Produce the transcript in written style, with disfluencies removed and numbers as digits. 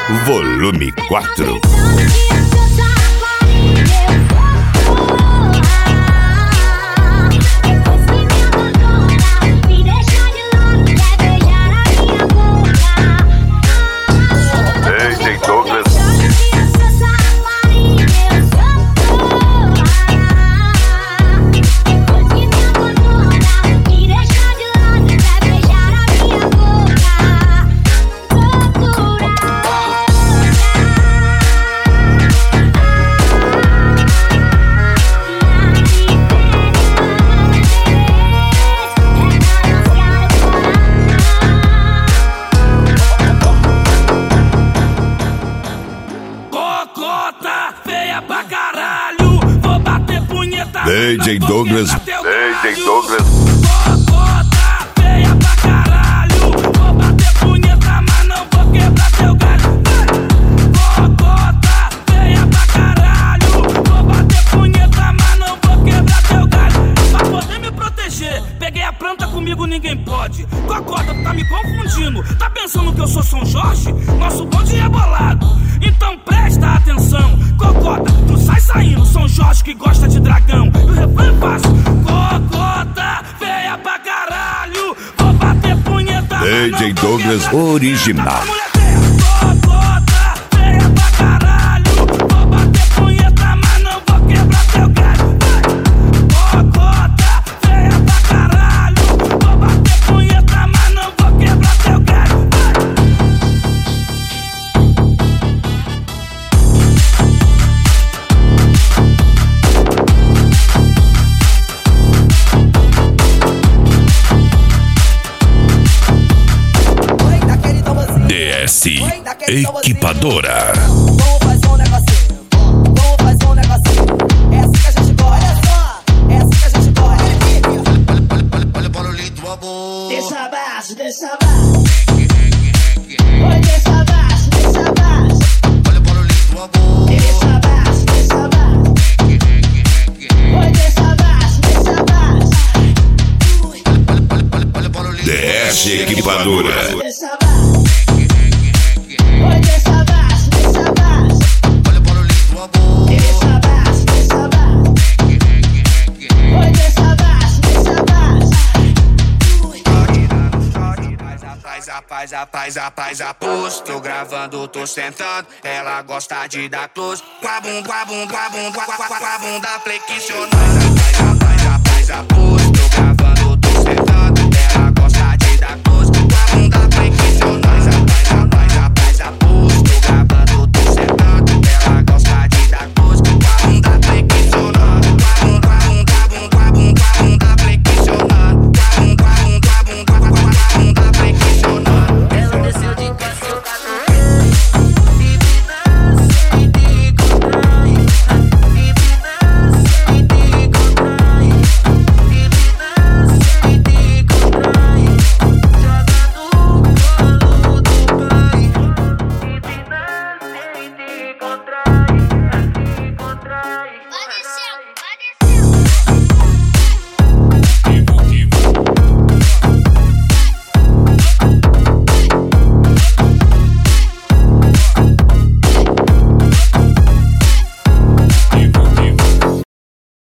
volume 4. DJ Douglas. DJ Douglas. Cocota feia pra caralho. Vou bater punheta, mas não vou quebrar teu galho. Cocota feia pra caralho. Vou bater punheta, mas não vou quebrar teu galho. Pra poder me proteger, peguei a planta, comigo ninguém pode. Cocota, tu tá me confundindo. Tá pensando que eu sou São Jorge? Nosso bonde é bolado. Então presta atenção. Cocota, tu sai saindo. São Jorge que gosta de dragão. E o refrão é fácil. Cocota feia pra caralho. Vou bater punheta. DJ Douglas original. Cocota feia pra caralho. Vou bater punheta, mas não vou quebrar teu galho. Cocota feia pra caralho. Vou bater punheta, mas não vou quebrar teu galho. DS Equipadora. Vamos fazer um negocinho. Vamos fazer um negocinho. É assim que a gente gosta. Olha só, é assim que a gente gosta. Olha o barulhinho do amor. Deixa abaixo, deixa abaixo. Oi, deixa abaixo, deixa abaixo. Olha o barulhinho do amor. Deixa abaixo, deixa abaixo. Oi, deixa abaixo, deixa abaixo. Olha o barulhinho do amor. DS Equipadora. Deixa abaixo. Oi, deixa abaixo, deixa abaixo. Olha o barulhinho do amor. Deixa abaixo, deixa abaixo. Oi, deixa abaixo, deixa abaixo. Faz a pose. Tô gravando, tô sentando. Ela gosta de dar close. Com a bunda flexionando. Faz a pose.